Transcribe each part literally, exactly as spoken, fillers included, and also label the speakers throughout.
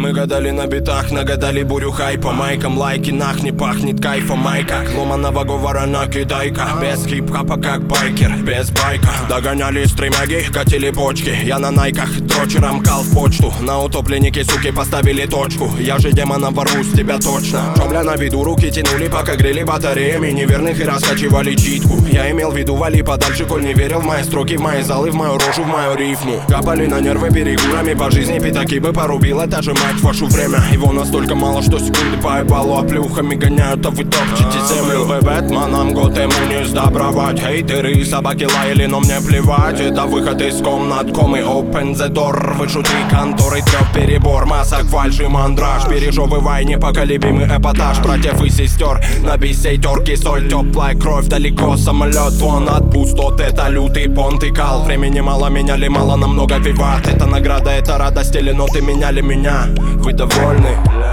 Speaker 1: Мы гадали на битах, нагадали бурю хайпа. Майкам лайки, нах, не пахнет кайфом. Майка, ломаного говора накидайка. Без хип-хапа как байкер, без байка. Догоняли стримяги, катили почки. Я на найках, дрочером кал в почту. На утопленнике, суки, поставили точку. Я же демона ворву с тебя точно. Чё, бля, на виду руки тянули, пока грели батареями неверных и раскачивали читку. Я имел в виду вали подальше, коль не верил в мои строки, в мои залы, в мою рожу, в мою рифму. Капали на нервы перегурами по жизни, пятаки бы порубила, даже мать вашу время. Его настолько мало, что секунды поебалу, а плюхами гоняют, а вы топчете землю. Вы Бэтменом год ему не сдобровать. Хейтеры и собаки лаяли, но мне плевать. Это выход из комнат, комы, open the door. Вышути конторы, трёп перебор, масок, фальшь и мандраж. Пережевывай непоколебимый эпатаж братьев и сестер. На бисейтерке соль, теплая кровь, далеко самолет. Вон от пустот, это лютый понт и кал. Времени мало, меняли мало, намного виват. Это награда, это радость или ноты меняли меня. Вы довольны?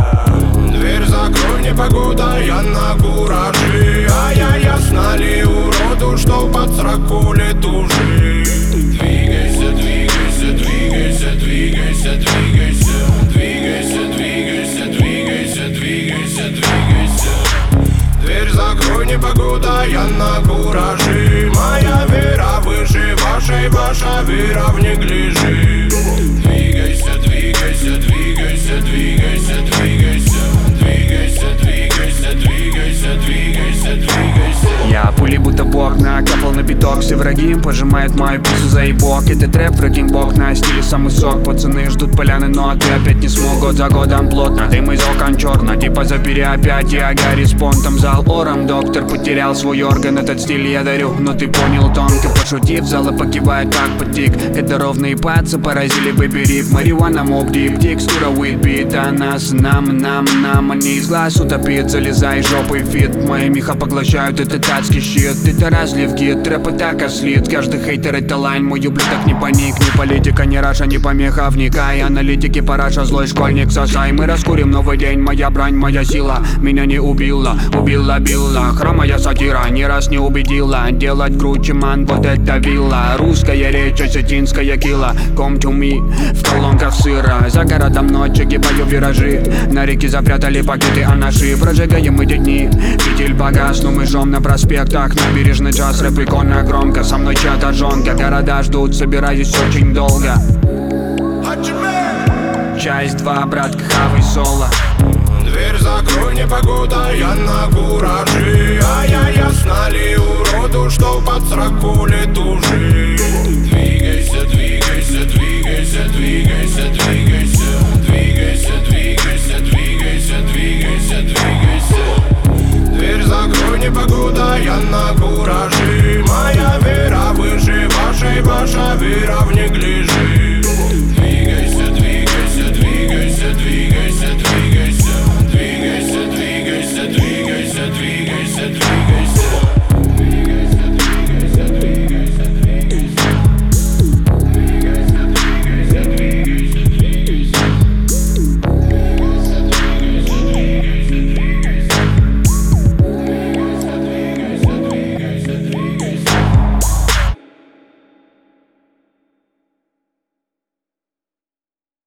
Speaker 1: Дверь закрой, непогода, я на кураже. А я ясно ли уроду, что под сраку летужи. Двигайся, двигайся, двигайся, двигайся, двигайся. Двигайся, двигайся, двигайся, двигайся, двигайся. Дверь закрой, непогода, я на кураже. Моя вера выше вашей, ваша вера в неглиже. Двигайся, двигайся, двигайся, двигайся, двигайся. Двигайся, двигайся, двигайся, двигайся, двигайся.
Speaker 2: Я пули будто бог накапал на биток. Все враги пожимают мою пиццу за ебок. Это трэп, врагим бог на стиле самый сок. Пацаны ждут поляны, но ты опять не смог. Год за годом плотно, дым из окон черно. Типа запери опять, я Гарри с понтом. Зал ором, доктор потерял свой орган. Этот стиль я дарю, но ты понял тонко. Пошутив, зала покивает как потик. Это ровные пацы, поразили выбери. Марихуана, моб, дип, текстура, уитбит. А нас, нам, нам, нам. Они из глаз утопит, залезай жопой фит. Мои меха поглощают этот адский щит. Это разлив гид, трэп и так ослит. Каждый хейтер это лайн, мой ублюдок не паник. Ни политика, ни раша, ни помеха, вникай. Аналитики, параша, злой школьник, сосай. Мы раскурим новый день, моя брань, моя сила. Меня не убила, убила, била. Хромая сатира, ни раз не убедила. Делать круче, ман, вот это вилла. Русская речь, осетинская кила. Come to me, в колонках сыра. За городом ночи, гибаю виражи. На реке запрятали пакеты, а наши прожигаем эти дни. Фитиль погас, но мы жжем на проспектах. Набережный час, рэп прикольно громко. Со мной чья-то жонка, города ждут, собираюсь очень долго. Часть два, братка, хавай соло.
Speaker 1: Дверь закрой, непогода, я на кураже. А я ясно ли